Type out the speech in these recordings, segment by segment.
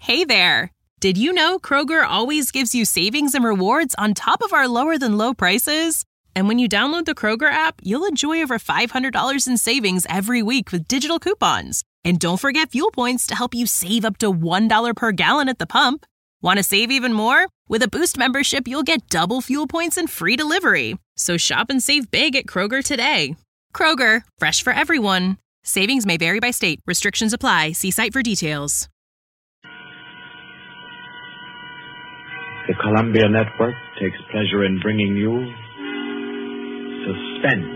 Hey there! Did you know Kroger always gives you savings and rewards on top of our lower-than-low prices? And when you download the Kroger app, you'll enjoy over $500 in savings every week with digital coupons. And don't forget fuel points to help you save up to $1 per gallon at the pump. Want to save even more? With a Boost membership, you'll get double fuel points and free delivery. So shop and save big at Kroger today. Kroger, fresh for everyone. Savings may vary by state. Restrictions apply. See site for details. The Columbia Network takes pleasure in bringing you Suspense.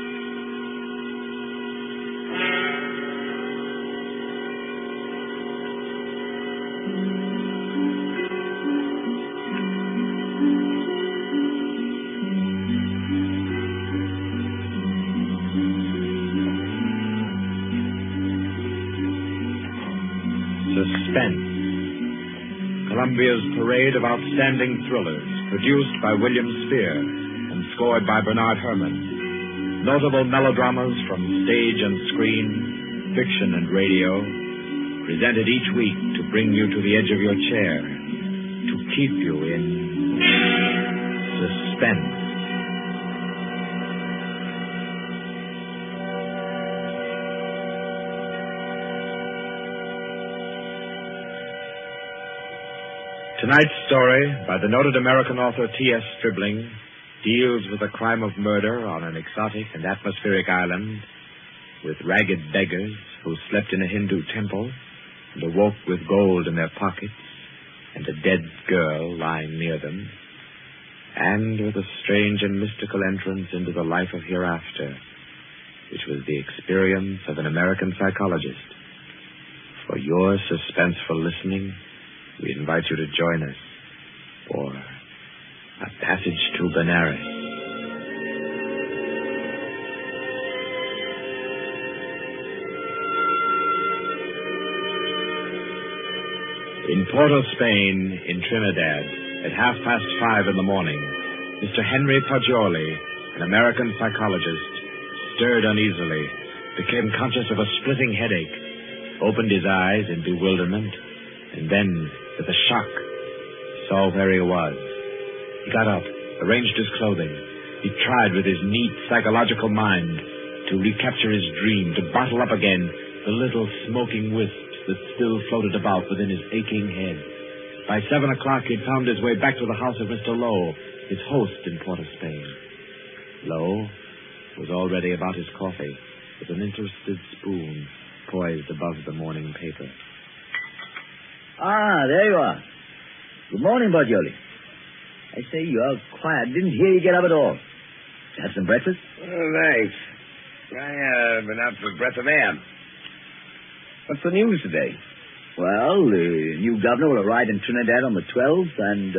Suspense. Columbia's parade of outstanding thrillers, produced by William Spear and scored by Bernard Herrmann. Notable melodramas from stage and screen, fiction and radio, presented each week to bring you to the edge of your chair, to keep you in suspense. Tonight's story, by the noted American author T.S. Stribling, deals with the crime of murder on an exotic and atmospheric island, with ragged beggars who slept in a Hindu temple and awoke with gold in their pockets, and a dead girl lying near them, and with a strange and mystical entrance into the life of hereafter, which was the experience of an American psychologist. For your suspenseful listening, we invite you to join us for A Passage to Benares. In Port of Spain, in Trinidad, at 5:30 in the morning, Mr. Henry Poggioli, an American psychologist, stirred uneasily, became conscious of a splitting headache, opened his eyes in bewilderment, and then, with a shock, saw where he was. He got up, arranged his clothing. He tried with his neat psychological mind to recapture his dream, to bottle up again the little smoking wisps that still floated about within his aching head. By 7 o'clock, he'd found his way back to the house of Mr. Lowe, his host in Port of Spain. Lowe was already about his coffee, with an interested spoon poised above the morning paper. Ah, there you are. Good morning, Poggioli. I say, you are quiet. Didn't hear you get up at all. Have some breakfast? Oh, thanks. I've been out for a breath of air. What's the news today? Well, the new governor will arrive in Trinidad on the 12th, and,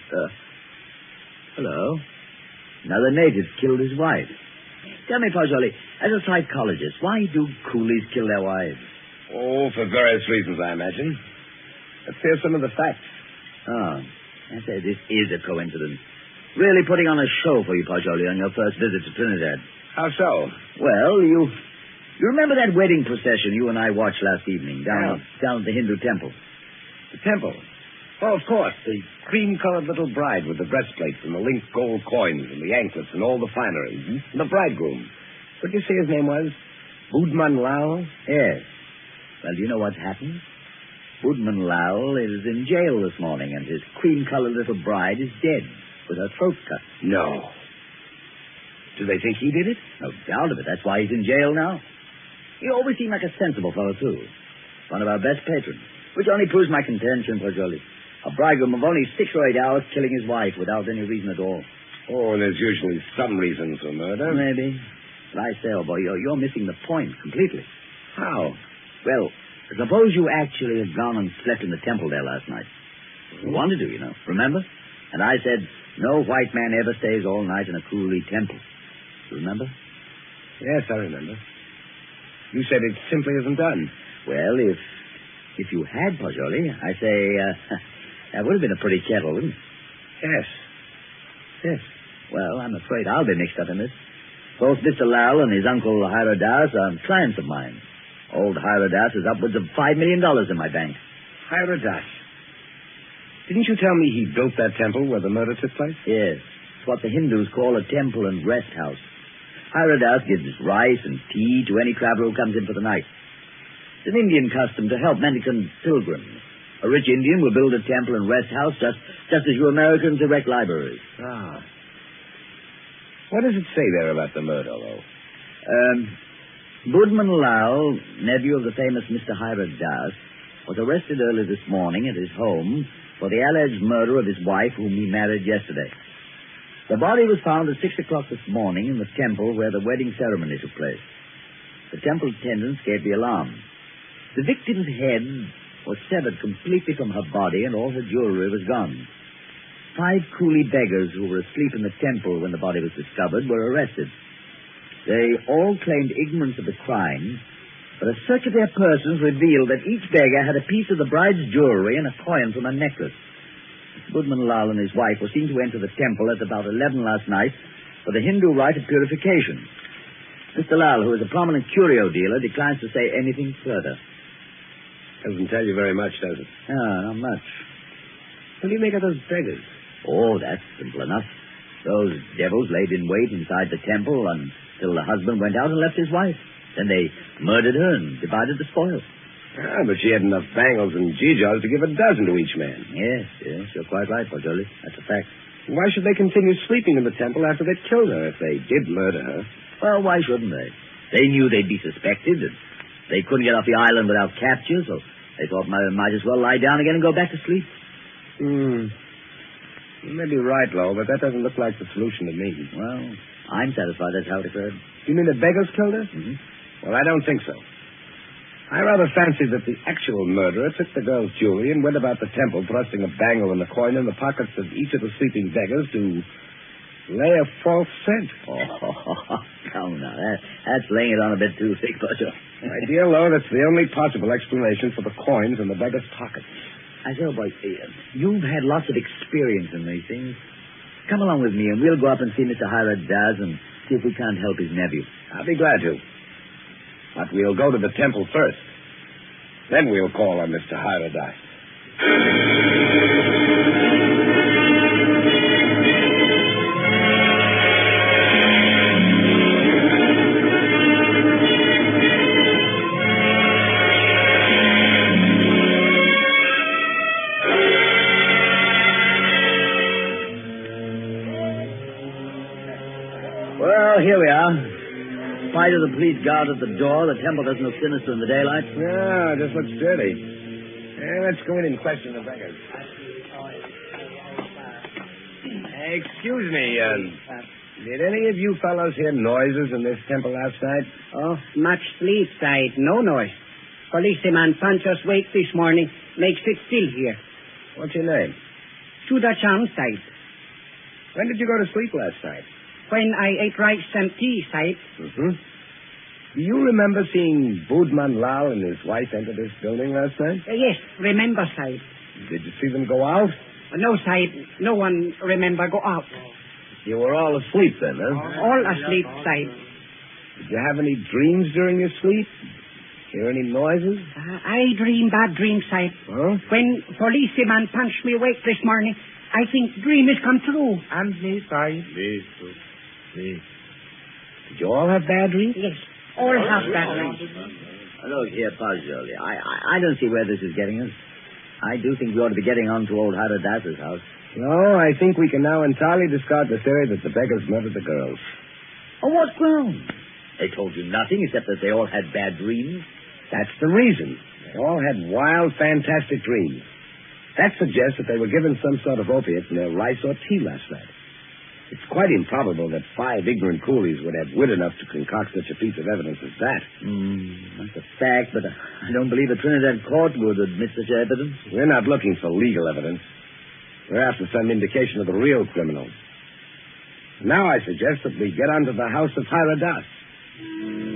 hello. Another native killed his wife. Tell me, Poggioli, as a psychologist, why do coolies kill their wives? Oh, for various reasons, I imagine. Let's hear some of the facts. Oh, I say, this is a coincidence. Really putting on a show for you, Poggioli, on your first visit to Trinidad. How so? Well, you remember that wedding procession you and I watched last evening down at the Hindu temple? The temple? Oh, of course. The cream-colored little bride with the breastplates and the linked gold coins and the anklets and all the finery. Mm-hmm. And the bridegroom. What did you say his name was? Budman Lal? Yes. Well, do you know what's happened? Budman Lal is in jail this morning, and his cream-colored little bride is dead with her throat cut. No. Do they think he did it? No doubt of it. That's why he's in jail now. He always seemed like a sensible fellow, too. One of our best patrons. Which only proves my contention, Poggioli. A bridegroom of only 6 or 8 hours killing his wife without any reason at all. Oh, there's usually some reason for murder. Maybe. But I say, old boy, you're missing the point completely. How? Well, suppose you actually had gone and slept in the temple there last night. You wanted to, you know. Remember? And I said, no white man ever stays all night in a coolie temple. You remember? Yes, I remember. You said it simply isn't done. Well, if you had, Poggioli, I say, that would have been a pretty kettle, wouldn't it? Yes. Yes. Well, I'm afraid I'll be mixed up in this. Both Mr. Lal and his uncle Hiradas are clients of mine. Old Hiradas is upwards of $5 million in my bank. Hiradas? Didn't you tell me he built that temple where the murder took place? Yes. It's what the Hindus call a temple and rest house. Haridas gives rice and tea to any traveler who comes in for the night. It's an Indian custom to help mendicant pilgrims. A rich Indian will build a temple and rest house just as you Americans erect libraries. Ah. What does it say there about the murder, though? Budman Lal, nephew of the famous Mr. Haridas Das, was arrested early this morning at his home for the alleged murder of his wife, whom he married yesterday. The body was found at 6 o'clock this morning in the temple where the wedding ceremony took place. The temple attendants gave the alarm. The victim's head was severed completely from her body and all her jewelry was gone. 5 coolie beggars who were asleep in the temple when the body was discovered were arrested. They all claimed ignorance of the crime, but a search of their persons revealed that each beggar had a piece of the bride's jewelry and a coin from her necklace. Budman Lal and his wife were seen to enter the temple at about 11 last night for the Hindu rite of purification. Mr. Lal, who is a prominent curio dealer, declines to say anything further. Doesn't tell you very much, does it? Not much. What do you make of those beggars? Oh, that's simple enough. Those devils laid in wait inside the temple until the husband went out and left his wife. Then they murdered her and divided the spoils. Ah, but she had enough bangles and geegaws to give a dozen to each man. Yes, you're quite right, Pajoli. That's a fact. Why should they continue sleeping in the temple after they killed her if they did murder her? Well, why shouldn't they? They knew they'd be suspected, and they couldn't get off the island without capture, so they thought might as well lie down again and go back to sleep. You may be right, Lo, but that doesn't look like the solution to me. Well, I'm satisfied that's how it occurred. You mean the beggars killed her? Mm-hmm. Well, I don't think so. I rather fancy that the actual murderer took the girl's jewelry and went about the temple thrusting a bangle and a coin in the pockets of each of the sleeping beggars to lay a false scent. Oh, come now. That's laying it on a bit too thick, Butcher. My dear Lo, that's the only possible explanation for the coins in the beggars' pockets. I say, boy, you've had lots of experience in these things. Come along with me, and we'll go up and see Mr. Haridas and see if we can't help his nephew. I'll be glad to. But we'll go to the temple first. Then we'll call on Mr. Haridas. Well, here we are. In spite of the police guard at the door, the temple doesn't look sinister in the daylight. Yeah, it just looks dirty. Let's go in and question the beggars. Excuse me, did any of you fellows hear noises in this temple last night? Oh, much sleep, Side. No noise. Policeman Pancho's wake this morning makes it still here. What's your name? Chudacham, Side. When did you go to sleep last night? When I ate rice and tea, Side. Mm-hmm. Do you remember seeing Budman Lal and his wife enter this building last night? Yes, remember, Side. Did you see them go out? No, Side. No one remember go out. You were all asleep then, huh? All asleep, Side. Did you have any dreams during your sleep? Hear any noises? I dream bad dreams, Side. Huh? When policeman punched me awake this morning, I think dream has come true. And me, Side. Me, too. Me. Did you all have bad dreams? Yes, all have bad dreams. Look here, Pajoli. I don't see where this is getting us. I do think we ought to be getting on to old Haridas's house. No, I think we can now entirely discard the theory that the beggars murdered the girls. On what ground? They told you nothing except that they all had bad dreams. That's the reason. They all had wild, fantastic dreams. That suggests that they were given some sort of opiate in their rice or tea last night. It's quite improbable that 5 ignorant coolies would have wit enough to concoct such a piece of evidence as that. That's a fact, but I don't believe a Trinidad court would admit such evidence. We're not looking for legal evidence. We're after some indication of the real criminal. Now I suggest that we get on to the house of Haridas.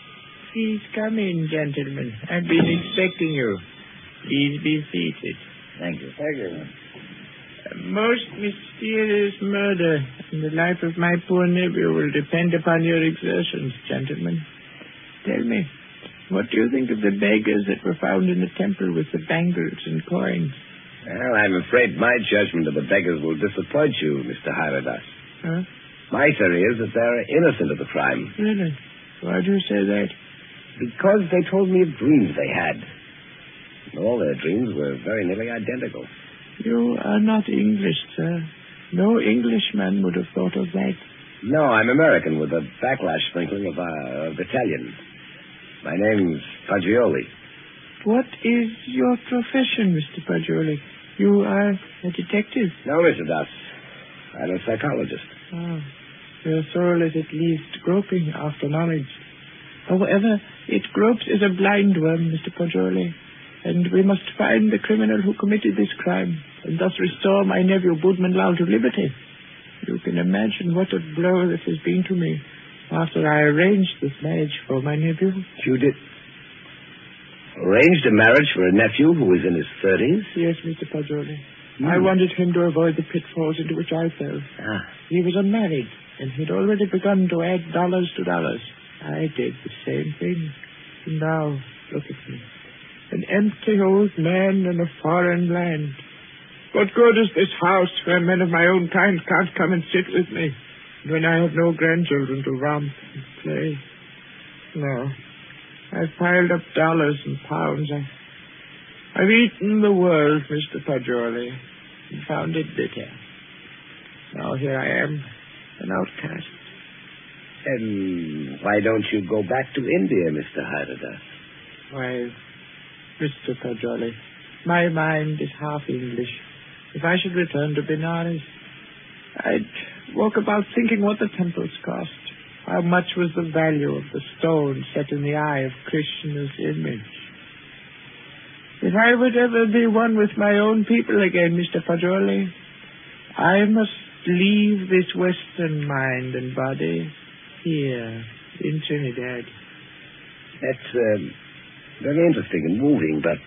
Please come in, gentlemen. I've been expecting you. Please be seated. Thank you. Thank you. A most mysterious murder, and the life of my poor nephew will depend upon your exertions, gentlemen. Tell me, what do you think of the beggars that were found in the temple with the bangles and coins? Well, I'm afraid my judgment of the beggars will disappoint you, Mr. Hyradas. Huh? My theory is that they're innocent of the crime. Really? Why do you say that? Because they told me of dreams they had. And all their dreams were very nearly identical. You are not English, sir. No Englishman would have thought of that. No, I'm American with a backlash sprinkling of Italian. My name's Fagioli. What is your profession, Mr. Fagioli? You are a detective? No, Mr. Das. I'm a psychologist. Oh, your soul is at least groping after knowledge. However, it gropes as a blind worm, Mr. Fagioli. And we must find the criminal who committed this crime, and thus restore my nephew Boodman Lau to liberty. You can imagine what a blow this has been to me after I arranged this marriage for my nephew. You did? Arranged a marriage for a nephew who was in his 30s? Yes, Mr. Fagioli. I wanted him to avoid the pitfalls into which I fell. He was unmarried, and he'd already begun to add dollars to dollars. I did the same thing. And now, look at me. An empty old man in a foreign land. What good is this house where men of my own kind can't come and sit with me, when I have no grandchildren to romp and play? No. I've piled up dollars and pounds. I've eaten the world, Mr. Fagioli, and found it bitter. Now here I am, an outcast. And why don't you go back to India, Mr. Hyradas? Why, Mr. Fagioli, my mind is half English. If I should return to Benares, I'd walk about thinking what the temples cost. How much was the value of the stone set in the eye of Krishna's image? If I would ever be one with my own people again, Mr. Fagioli, I must leave this Western mind and body here in Trinidad. That's very interesting and moving, but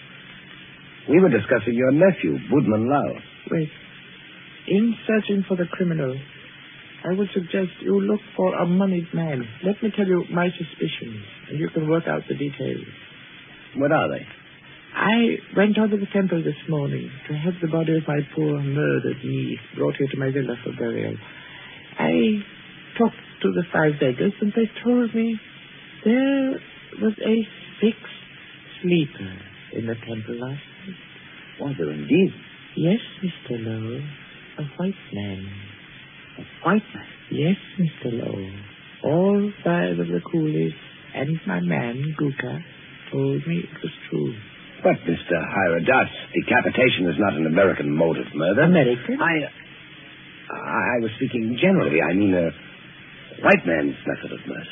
we were discussing your nephew, Boodman Lau. Wait. In searching for the criminal, I would suggest you look for a moneyed man. Let me tell you my suspicions, and you can work out the details. What are they? I went out to the temple this morning to have the body of my poor murdered niece brought here to my villa for burial. I talked to the 5 beggars, and they told me there was a 6th sleeper in the temple last night. Was there indeed? Yes, Mr. Lowe. A white man. A white man? Yes, Mr. Lowe. All 5 of the coolies and my man, Guka, told me it was true. But, Mr. Hyradas, decapitation is not an American mode of murder. American? I was speaking generally. I mean, a white man's method of murder.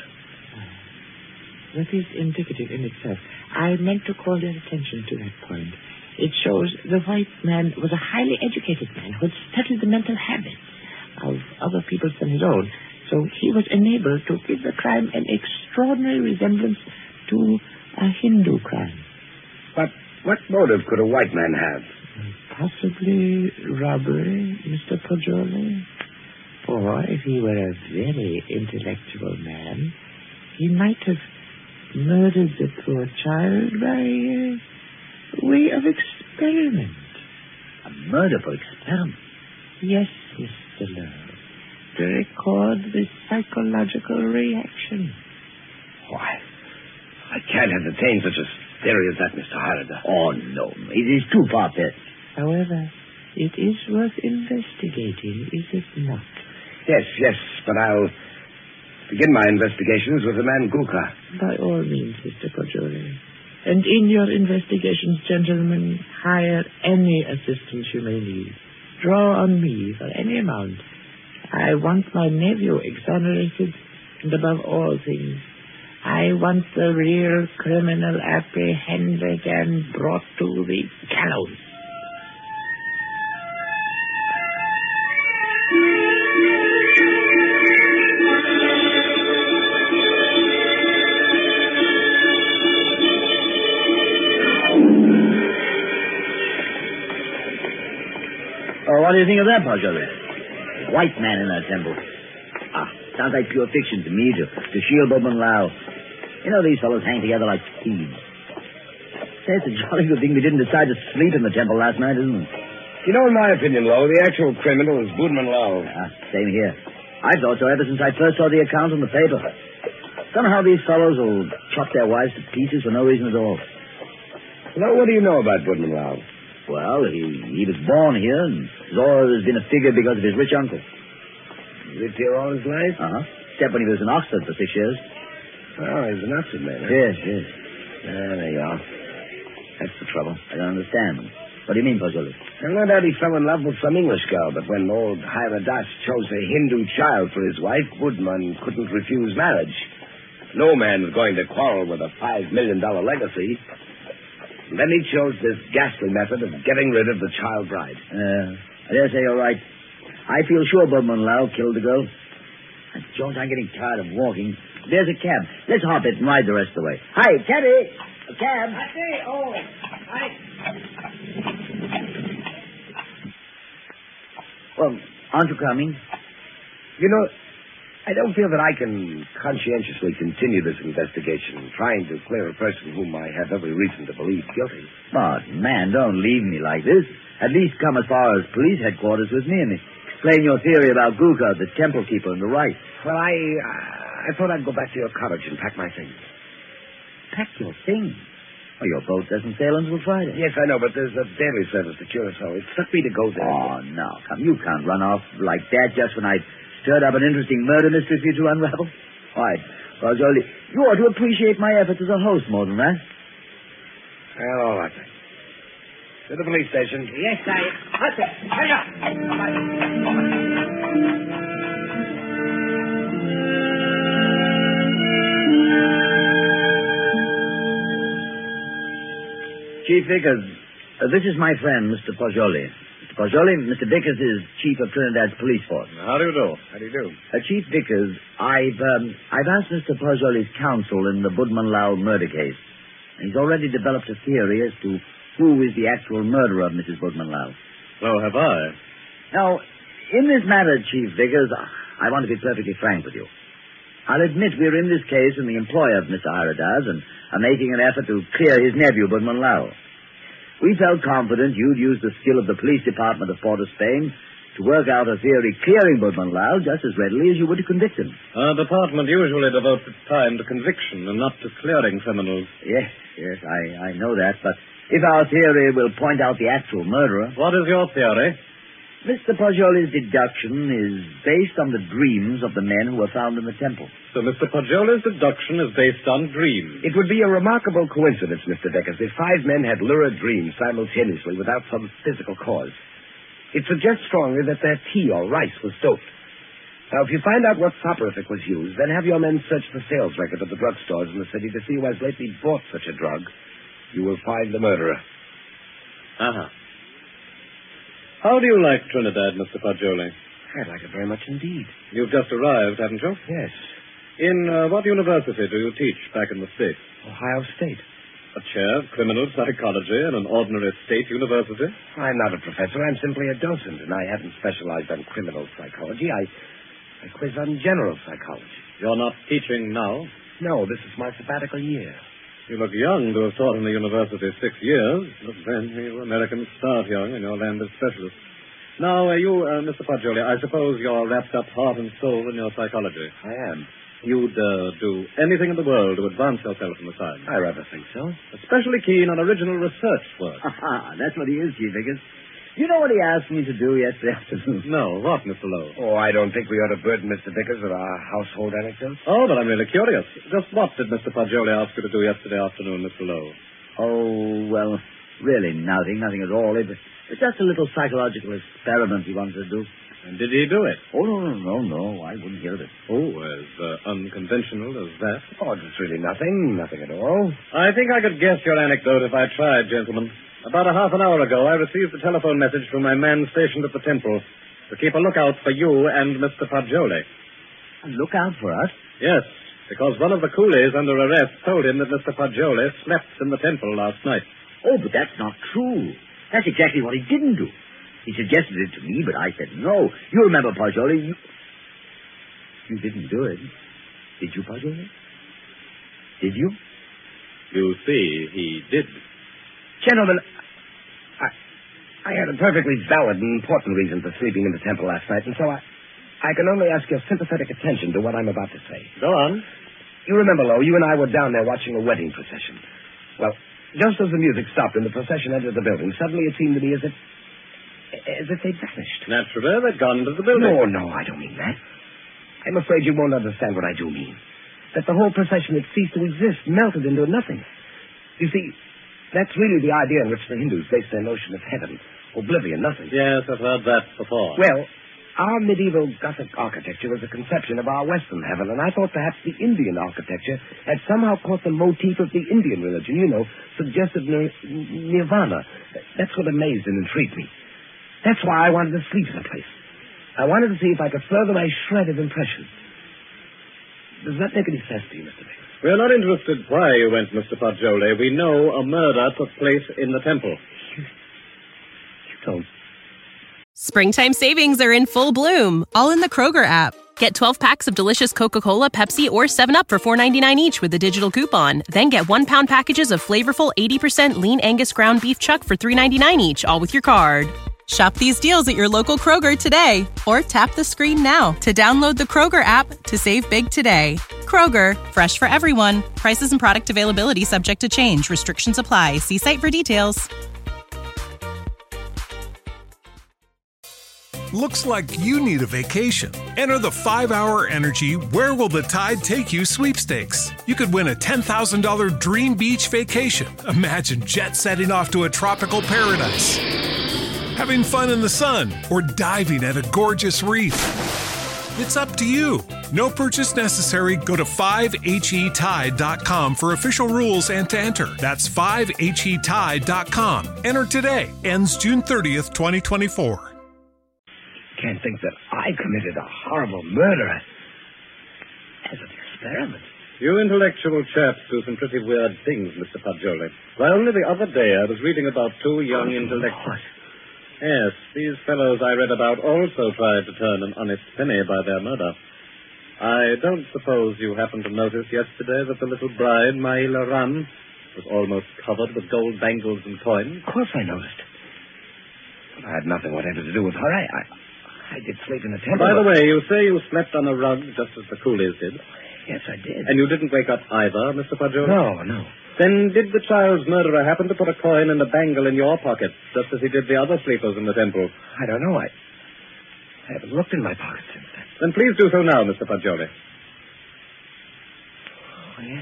That is indicative in itself. I meant to call your attention to that point. It shows the white man was a highly educated man who had studied the mental habits of other people than his own. So he was enabled to give the crime an extraordinary resemblance to a Hindu crime. But what motive could a white man have? Possibly robbery, Mr. Fagioli. Or if he were a very intellectual man, he might have murdered the poor child by way of experiment. A murder for experiment? Yes, Mr. Lowe. To record the psychological reaction. Why, I can't entertain such a theory as that, Mr. Hyradas. Oh, no. It is too far-fetched. However, it is worth investigating, is it not? Yes, but I'll begin my investigations with the man Guka. By all means, Mr. Fagioli. And in your investigations, gentlemen, hire any assistance you may need. Draw on me for any amount. I want my nephew exonerated, and above all things, I want the real criminal apprehended and brought to the gallows. Oh, what do you think of that, Pajoli? White man in that temple. Sounds like pure fiction to me, to shield Budman Lau. You know, these fellows hang together like thieves. Say, it's a jolly good thing we didn't decide to sleep in the temple last night, isn't it? You know, in my opinion, Lo, the actual criminal is Budman Lau. Same here. I thought so ever since I first saw the account in the paper. Somehow these fellows will chop their wives to pieces for no reason at all. Lo, what do you know about Budman Lau? Well, he was born here and has always been a figure because of his rich uncle. He lived here all his life? Except when he was in Oxford for 6 years. Oh, he's an Oxford man, huh? Yes. There you are. That's the trouble. I don't understand. What do you mean, Pajoli? Well, no doubt he fell in love with some English girl, but when old Haridas chose a Hindu child for his wife, Budman couldn't refuse marriage. No man was going to quarrel with a $5 million legacy. And then he chose this ghastly method of getting rid of the child bride. I dare say you're right. I feel sure Budman Lau killed the girl. And Jones, I'm getting tired of walking. There's a cab. Let's hop it and ride the rest of the way. Hi, cabby! A cab. I say, hi. Well, aren't you coming? You know, I don't feel that I can conscientiously continue this investigation, trying to clear a person whom I have every reason to believe guilty. But, man, don't leave me like this. At least come as far as police headquarters with me and explain your theory about Guga, the temple keeper, and the right. Well, I thought I'd go back to your cottage and pack my things. Pack your things? Well, your boat doesn't sail until Friday. Yes, I know, but there's a daily service to Curacao. It struck me to go there. Oh, no. Come, you can't run off like that just when I stirred up an interesting murder mystery for you to unravel. Why, Rosoli, you ought to appreciate my efforts as a host more than that. Well, all right, then. To the police station. Yes, hurry up. Chief Vickers, this is my friend, Mr. Pajoli. Mr. Pajoli, Mr. Vickers is chief of Trinidad's police force. How do you do? How do you do? Chief Vickers, I've asked Mr. Pajoli's counsel in the Budman Lau murder case. He's already developed a theory as to who is the actual murderer of Mrs. Budman Lau. So have I. Now, in this matter, Chief Vickers, I want to be perfectly frank with you. I'll admit we're in this case in the employ of Mr. Haridas and are making an effort to clear his nephew, Budman Lau. We felt confident you'd use the skill of the police department of Port of Spain to work out a theory clearing Budman Lau just as readily as you would to convict him. Our department usually devotes its time to conviction and not to clearing criminals. Yes, I know that, but if our theory will point out the actual murderer... What is your theory? Mr. Pajoli's deduction is based on the dreams of the men who were found in the temple. So Mr. Pajoli's deduction is based on dreams. It would be a remarkable coincidence, Mr. Vickers, if 5 men had lurid dreams simultaneously without some physical cause. It suggests strongly that their tea or rice was doped. Now, if you find out what soporific was used, then have your men search the sales record of the drugstores in the city to see who has lately bought such a drug. You will find the murderer. Uh-huh. How do you like Trinidad, Mr. Pajoli? I'd like it very much indeed. You've just arrived, haven't you? Yes. In what university do you teach back in the States? Ohio State. A chair of criminal psychology in an ordinary state university? I'm not a professor. I'm simply a docent, and I haven't specialized on criminal psychology. I quiz on general psychology. You're not teaching now? No, this is my sabbatical year. You look young to have taught in the university 6 years, but then you Americans start young and your land is specialist. Now, Mr. Pajoli, I suppose you're wrapped up heart and soul in your psychology. I am. You'd do anything in the world to advance yourself in the science. I rather think so. Especially keen on original research work. That's what he is, Chief Vickers. You know what he asked me to do yesterday afternoon? No, what, Mr. Lowe? Oh, I don't think we ought to burden Mr. Vickers with our household anecdotes. Oh, but I'm really curious. Just what did Mr. Pajoli ask you to do yesterday afternoon, Mr. Lowe? Oh, well, really nothing at all. It's just a little psychological experiment he wanted to do. And did he do it? Oh, no, I wouldn't hear of it. Oh, as unconventional as that? Oh, it's really nothing at all. I think I could guess your anecdote if I tried, gentlemen. About a half an hour ago, I received a telephone message from my man stationed at the temple to keep a lookout for you and Mr. Pajoli. A lookout for us? Yes, because one of the coolies under arrest told him that Mr. Pajoli slept in the temple last night. Oh, but that's not true. That's exactly what he didn't do. He suggested it to me, but I said no. You remember, Poggioli, you didn't do it. Did you, Poggioli? Did you? You see, he did. Gentlemen, I had a perfectly valid and important reason for sleeping in the temple last night, and so I can only ask your sympathetic attention to what I'm about to say. Go on. You remember, Lo, you and I were down there watching a wedding procession. Well, just as the music stopped and the procession entered the building, suddenly it seemed to me as if they'd vanished. Naturally, they'd gone into the building. No, I don't mean that. I'm afraid you won't understand what I do mean. That the whole procession had ceased to exist, melted into nothing. You see, that's really the idea in which the Hindus base their notion of heaven. Oblivion, nothing. Yes, I've heard that before. Well, our medieval Gothic architecture was a conception of our Western heaven, and I thought perhaps the Indian architecture had somehow caught the motif of the Indian religion, suggested nirvana. That's what amazed and intrigued me. That's why I wanted to sleep in the place. I wanted to see if I could further my shred of impression. Does that make any sense to you, Mr. Bates? We're not interested why you went, Mr. Poggioli. We know a murder took place in the temple. Don't. Springtime savings are in full bloom, all in the Kroger app. Get 12 packs of delicious Coca-Cola, Pepsi, or 7-Up for $4.99 each with a digital coupon. Then get 1-pound packages of flavorful 80% lean Angus ground beef chuck for $3.99 each, all with your card. Shop these deals at your local Kroger today, or tap the screen now to download the Kroger app to save big today. Kroger, fresh for everyone. Prices and product availability subject to change. Restrictions apply. See site for details. Looks like you need a vacation. Enter the 5-Hour Energy Where Will the Tide Take You sweepstakes. You could win a $10,000 dream beach vacation. Imagine jet setting off to a tropical paradise, having fun in the sun, or diving at a gorgeous reef. It's up to you. No purchase necessary. Go to 5HETide.com for official rules and to enter. That's 5HETide.com. Enter today. Ends June 30th, 2024. Can't think that I committed a horrible murder as an experiment. You intellectual chaps do some pretty weird things, Mr. Poggioli. Why, only the other day I was reading about two young intellectuals. Yes, these fellows I read about also tried to turn an honest penny by their murder. I don't suppose you happened to notice yesterday that the little bride, Maila Ram, was almost covered with gold bangles and coins? Of course I noticed. But I had nothing whatever to do with her. I did sleep in the temple. By the way, you say you slept on a rug just as the coolies did. Yes, I did. And you didn't wake up either, Mr. Poggioli? No. Then did the child's murderer happen to put a coin and a bangle in your pocket, just as he did the other sleepers in the temple? I don't know. I haven't looked in my pocket since then. Then please do so now, Mr. Poggioli. Oh, yes.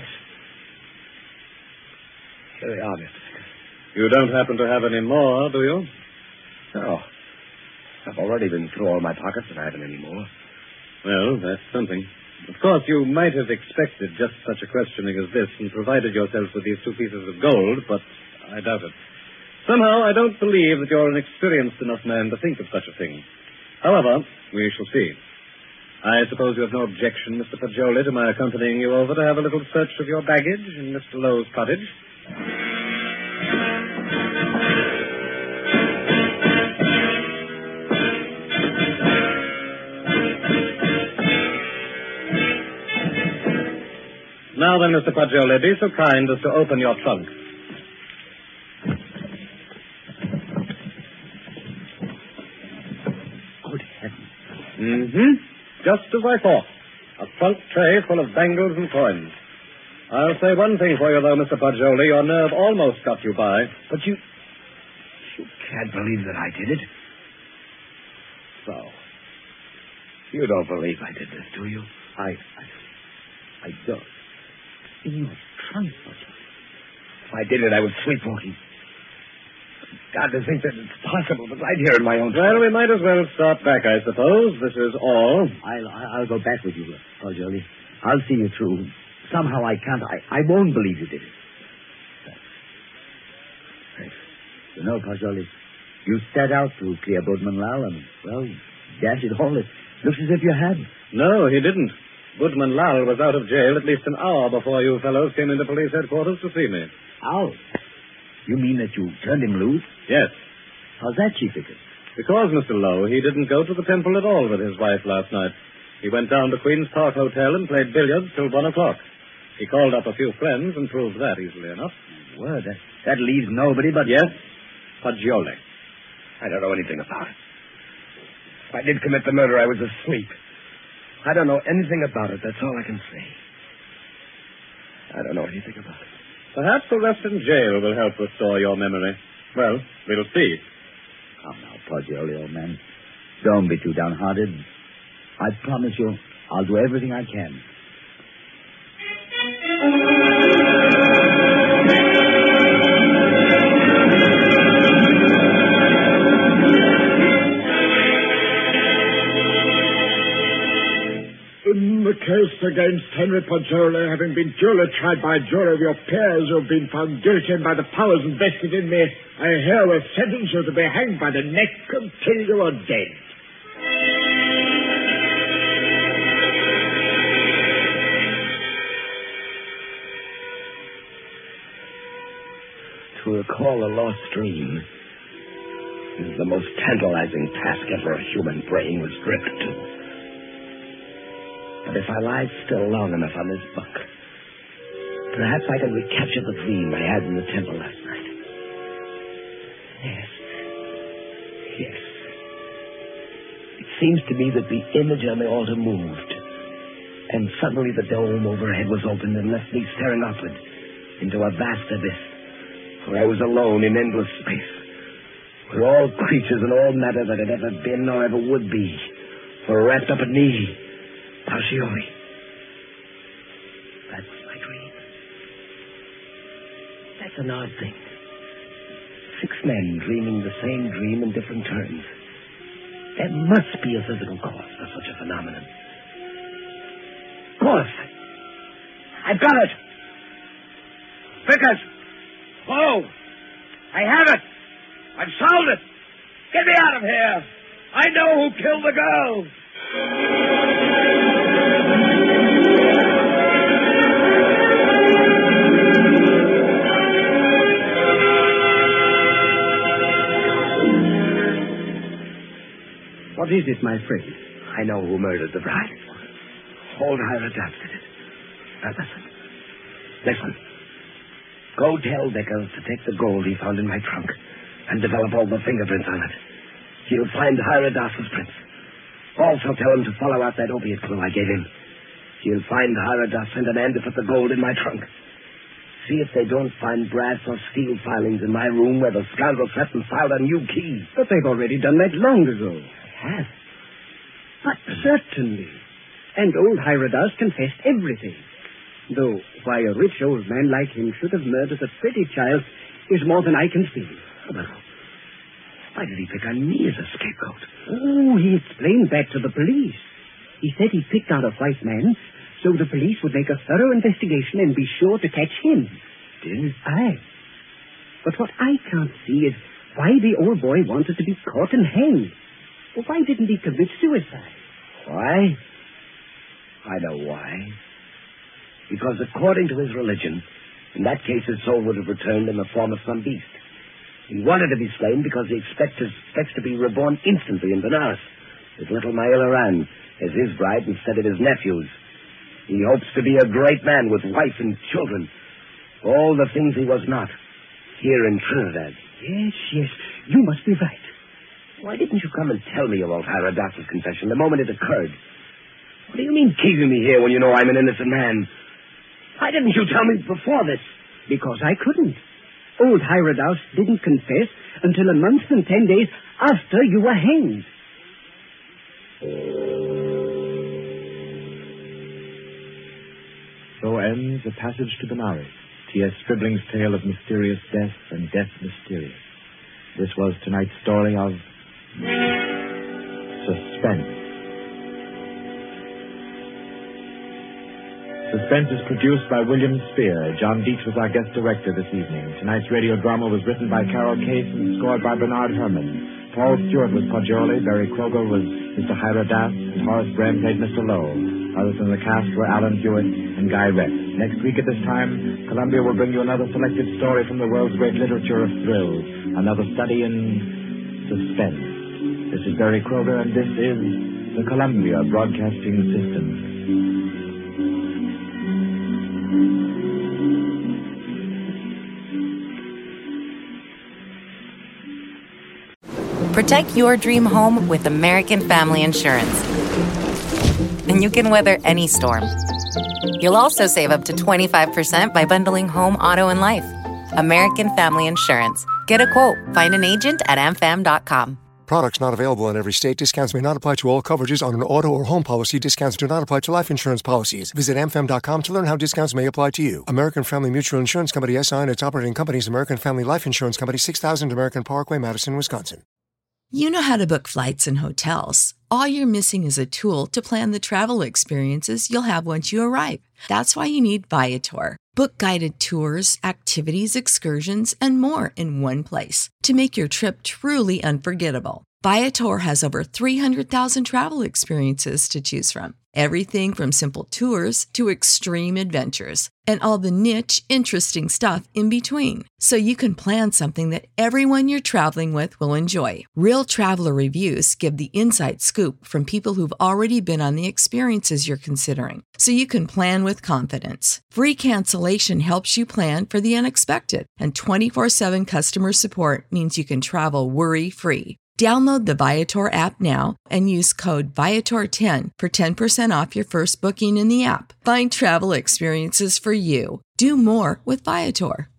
Here they are, Mr. Vickers. You don't happen to have any more, do you? No. I've already been through all my pockets and I haven't any more. Well, that's something. Of course, you might have expected just such a questioning as this and provided yourself with these 2 pieces of gold, but I doubt it. Somehow, I don't believe that you're an experienced enough man to think of such a thing. However, we shall see. I suppose you have no objection, Mr. Poggioli, to my accompanying you over to have a little search of your baggage in Mr. Lowe's cottage. Now then, Mr. Poggioli, be so kind as to open your trunk. Good heavens. Mm-hmm. Just as I thought. A trunk tray full of bangles and coins. I'll say one thing for you, though, Mr. Poggioli. Your nerve almost got you by. But you can't believe that I did it. So, you don't believe I did this, do you? I don't. In your trunk, If I did it, I was sleepwalking. God, to think that it's possible, but right here in my own... Well, we might as well start back, I suppose. This is all. I'll go back with you, Poggioli. I'll see you through. Somehow I can't. I won't believe you did it. Thanks. You know, Poggioli, you set out to clear Budman Lal, and, well, dash it all, it looks as if you had. No, he didn't. Budman Lal was out of jail at least an hour before you fellows came into police headquarters to see me. How? You mean that you turned him loose? Yes. How's that, Chief Vickers? Because, Mr. Lowe, he didn't go to the temple at all with his wife last night. He went down to Queen's Park Hotel and played billiards till 1 o'clock. He called up a few friends and proved that easily enough. Well, that leaves nobody but... Yes, Fagioli. I don't know anything about it. If I did commit the murder, I was asleep. I don't know anything about it. That's all I can say. I don't know anything about it. Perhaps arrest in jail will help restore your memory. Well, we'll see. Come now, Fagioli, old man. Don't be too downhearted. I promise you, I'll do everything I can. In the case against Henry Fagioli, having been duly tried by a jury of your peers who have been found guilty and by the powers invested in me, I herewith sentence you to be hanged by the neck until you are dead. To recall a lost dream is the most tantalizing task ever a human brain was driven to. But if I lie still long enough on this bunk, perhaps I can recapture the dream I had in the temple last night. Yes. It seems to me that the image on the altar moved, and suddenly the dome overhead was opened and left me staring upward into a vast abyss, where I was alone in endless space, where all creatures and all matter that had ever been or ever would be were wrapped up in me, Fagioli. That's my dream. That's an odd thing. 6 men dreaming the same dream in different turns. There must be a physical cause for such a phenomenon. Of course. I've got it. Vickers. Oh, I have it. I've solved it. Get me out of here. I know who killed the girl. What is it, my friend? I know who murdered the bride. Old Hierodatus did it. Now listen. Go tell Vickers to take the gold he found in my trunk and develop all the fingerprints on it. He'll find Hierodatus' prints. Also tell him to follow out that opiate clue I gave him. He'll find Hierodatus and a man to put the gold in my trunk. See if they don't find brass or steel filings in my room where the scoundrel slept and filed a new key. But they've already done that long ago. Have? But certainly. And old Hierodatus confessed everything. Though why a rich old man like him should have murdered a pretty child is more than I can see. Well, why did he pick on me as a scapegoat? Oh, he explained that to the police. He said he picked out a white man so the police would make a thorough investigation and be sure to catch him. Did? Aye. But what I can't see is why the old boy wanted to be caught and hanged. Well, why didn't he commit suicide? Why? I know why. Because according to his religion, in that case his soul would have returned in the form of some beast. He wanted to be slain because he expects to be reborn instantly in Benares, with little Maila Ran as his bride instead of his nephew's. He hopes to be a great man with wife and children. All the things he was not, here in Trinidad. Yes, you must be right. Why didn't you come and tell me about Hierodatus' confession the moment it occurred? What do you mean keeping me here when you know I'm an innocent man? Why didn't you tell me before this? Because I couldn't. Old Hierodatus didn't confess until a month and 10 days after you were hanged. So ends A Passage to Benares, T.S. Stribling's tale of mysterious death and death mysterious. This was tonight's story of Suspense. Suspense is produced by William Spear. John Dietz was our guest director this evening. Tonight's radio drama was written by Carol Case and scored by Bernard Herrmann. Paul Stewart was Fagioli, Barry Kroger was Mr. Hierodatus, and Horace Brem played Mr. Lowe. Others in the cast were Alan Hewitt and Guy Rex. Next week at this time, Columbia will bring you another selected story from the world's great literature of thrills, another study in suspense. This is Barry Kroger, and this is the Columbia Broadcasting System. Protect your dream home with American Family Insurance. And you can weather any storm. You'll also save up to 25% by bundling home, auto, and life. American Family Insurance. Get a quote. Find an agent at amfam.com. Products not available in every state. Discounts may not apply to all coverages on an auto or home policy. Discounts do not apply to life insurance policies. Visit amfam.com to learn how discounts may apply to you. American Family Mutual Insurance Company, SI, and its operating companies, American Family Life Insurance Company, 6000 American Parkway, Madison, Wisconsin. You know how to book flights and hotels. All you're missing is a tool to plan the travel experiences you'll have once you arrive. That's why you need Viator. Book guided tours, activities, excursions, and more in one place to make your trip truly unforgettable. Viator has over 300,000 travel experiences to choose from. Everything from simple tours to extreme adventures and all the niche, interesting stuff in between. So you can plan something that everyone you're traveling with will enjoy. Real traveler reviews give the inside scoop from people who've already been on the experiences you're considering. So you can plan with confidence. Free cancellation helps you plan for the unexpected. And 24/7 customer support means you can travel worry-free. Download the Viator app now and use code Viator10 for 10% off your first booking in the app. Find travel experiences for you. Do more with Viator.